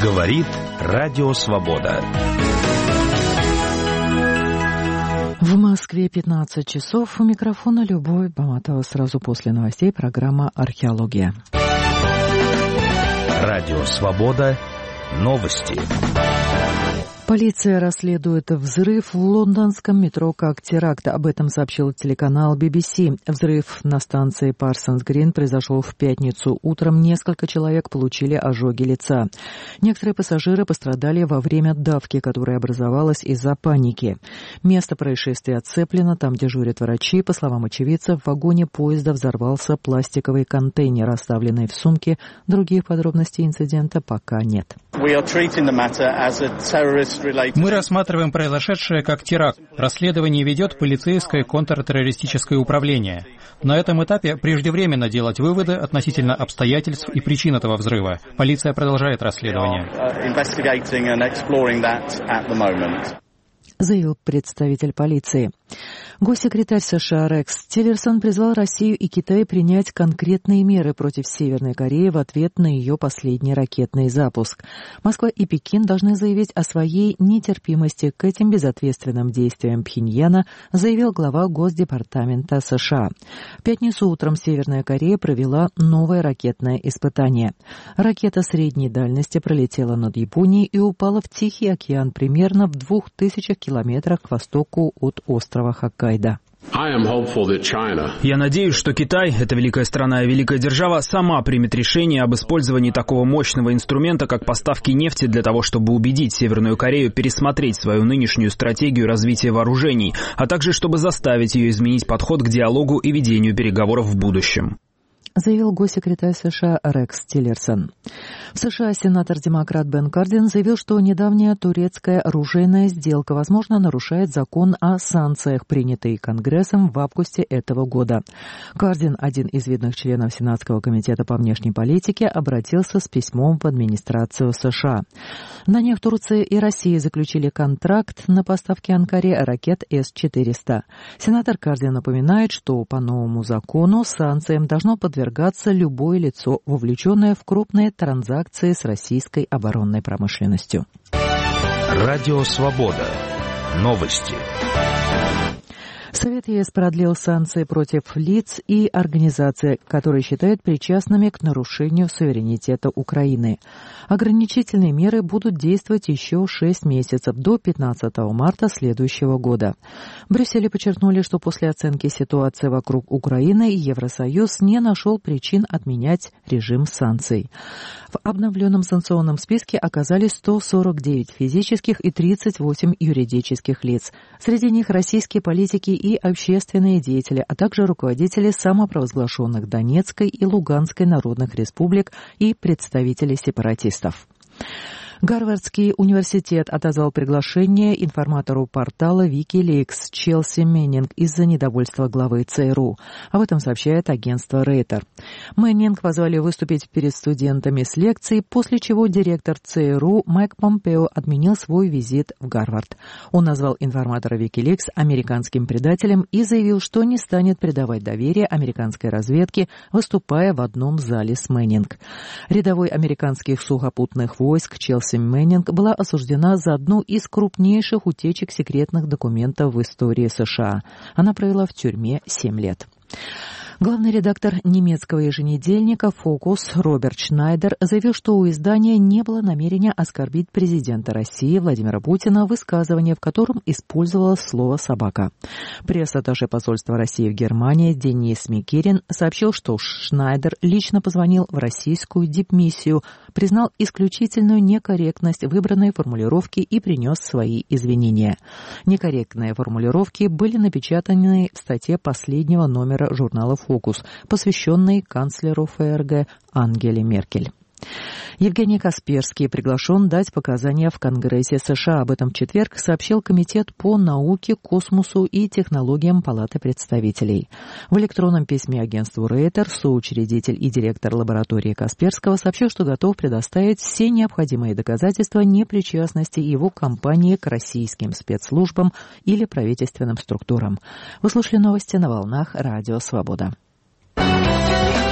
Говорит Радио Свобода. В Москве 15 часов. У микрофона Любовь Баматова. Сразу после новостей программа «Археология». Радио Свобода. Новости. Полиция расследует взрыв в лондонском метро как теракт. Об этом сообщил телеканал BBC. Взрыв на станции Парсонс-Грин произошел в пятницу. Утром несколько человек получили ожоги лица. Некоторые пассажиры пострадали во время давки, которая образовалась из-за паники. Место происшествия оцеплено, там дежурят врачи. По словам очевидцев, в вагоне поезда взорвался пластиковый контейнер, оставленный в сумке. Других подробностей инцидента пока нет. Мы рассматриваем произошедшее как теракт. Расследование ведет полицейское контртеррористическое управление. На этом этапе преждевременно делать выводы относительно обстоятельств и причин этого взрыва. Полиция продолжает расследование. Заявил представитель полиции. Госсекретарь США Рекс Тиллерсон призвал Россию и Китай принять конкретные меры против Северной Кореи в ответ на ее последний ракетный запуск. Москва и Пекин должны заявить о своей нетерпимости к этим безответственным действиям Пхеньяна, заявил глава Госдепартамента США. В пятницу утром Северная Корея провела новое ракетное испытание. Ракета средней дальности пролетела над Японией и упала в Тихий океан примерно в 2000 километрах к востоку от острова Хоккайдо. Я надеюсь, что Китай, эта великая страна и великая держава, сама примет решение об использовании такого мощного инструмента, как поставки нефти, для того, чтобы убедить Северную Корею пересмотреть свою нынешнюю стратегию развития вооружений, а также чтобы заставить ее изменить подход к диалогу и ведению переговоров в будущем. Заявил госсекретарь США Рекс Тиллерсон. В США сенатор-демократ Бен Кардин заявил, что недавняя турецкая оружейная сделка, возможно, нарушает закон о санкциях, принятый Конгрессом в августе этого года. Кардин, один из видных членов Сенатского комитета по внешней политике, обратился с письмом в администрацию США. На днях Турция и Россия заключили контракт на поставки Анкаре ракет С-400. Сенатор Кардин напоминает, что по новому закону санкциям должно подвергаться любое лицо, вовлеченное в крупные транзакции с российской оборонной промышленностью. Радио Свобода. Новости. Совет ЕС продлил санкции против лиц и организаций, которые считают причастными к нарушению суверенитета Украины. Ограничительные меры будут действовать еще 6 месяцев, до 15 марта следующего года. В Брюсселе подчеркнули, что после оценки ситуации вокруг Украины Евросоюз не нашел причин отменять режим санкций. В обновленном санкционном списке оказались 149 физических и 38 юридических лиц. Среди них российские политики и общественные деятели, а также руководители самопровозглашенных Донецкой и Луганской народных республик и представители сепаратистов. Гарвардский университет отозвал приглашение информатору портала Wikileaks Челси Мэннинг из-за недовольства главы ЦРУ. Об этом сообщает агентство Рейтер. Мэннинг позвали выступить перед студентами с лекцией, после чего директор ЦРУ Майк Помпео отменил свой визит в Гарвард. Он назвал информатора Wikileaks американским предателем и заявил, что не станет предавать доверие американской разведке, выступая в одном зале с Мэннинг. Рядовой американских сухопутных войск Челси Мэннинг была осуждена за одну из крупнейших утечек секретных документов в истории США. Она провела в тюрьме 7 лет. Главный редактор немецкого еженедельника «Фокус» Роберт Шнайдер заявил, что у издания не было намерения оскорбить президента России Владимира Путина, высказывание в котором использовалось слово «собака». Пресс-атташе посольства России в Германии Денис Микерин сообщил, что Шнайдер лично позвонил в российскую дипмиссию, признал исключительную некорректность выбранной формулировки и принес свои извинения. Некорректные формулировки были напечатаны в статье последнего номера журнала «Фокус», посвященной канцлеру ФРГ Ангеле Меркель. Евгений Касперский приглашен дать показания в Конгрессе США. Об этом в четверг сообщил Комитет по науке, космосу и технологиям Палаты представителей. В электронном письме агентству Рейтер соучредитель и директор лаборатории Касперского сообщил, что готов предоставить все необходимые доказательства непричастности его компании к российским спецслужбам или правительственным структурам. Вы слушали новости на волнах Радио Свобода.